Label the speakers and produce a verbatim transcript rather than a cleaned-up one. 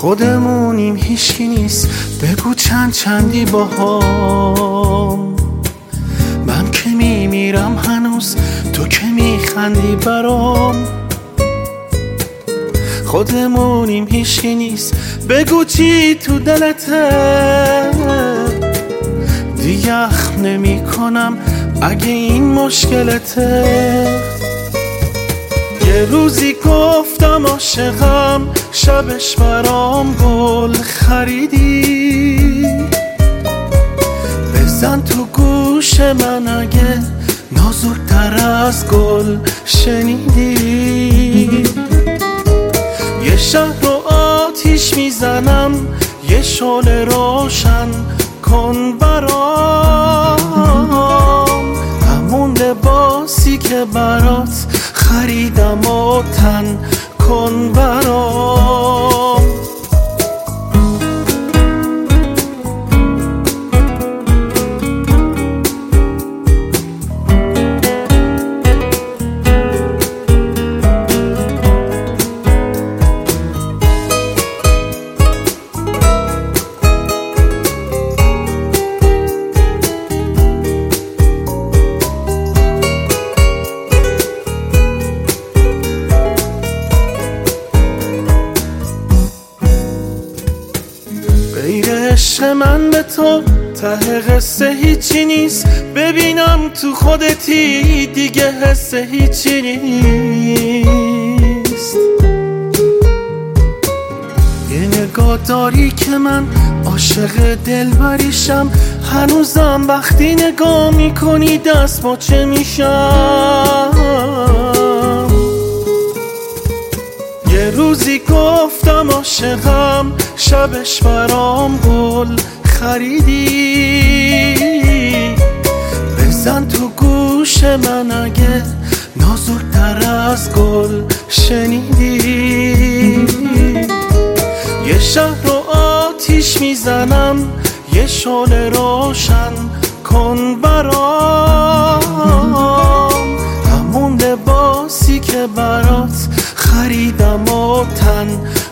Speaker 1: خودمونیم هیچکی نیست، بگو چند چندی با هم. من که میمیرم هنوز، تو که میخندی برام. خودمونیم هیچکی نیست، بگو چی تو دلته. دیگه اخم نمی کنم اگه این مشکلته. یه روزی گفتم عاشقم، شبش برام گل خریدی. بزن تو گوش من اگه نازک‌تر از گل شنیدی. یه شهر رو آتیش میزنم، یه شعله روشن کن برام. همون لباسی که برات خریدم و تن کن برام. غیر عشق من به تو ته قصه هیچی نیست. ببینم تو خودتی دیگه حس هیچی نیست. یه نگاه داری که من عاشق دلبریشم. هنوزم وقتی نگاه میکنی دست پاچه میشم. یه روزی گفتم عاشقم، شبش برام گل خریدی. بزن تو گوش من اگه نازک‌تر از گل شنیدی. یه شهر رو آتیش میزنم، یه شعله روشن کن برام. همون لباسی که برات خریدم و تن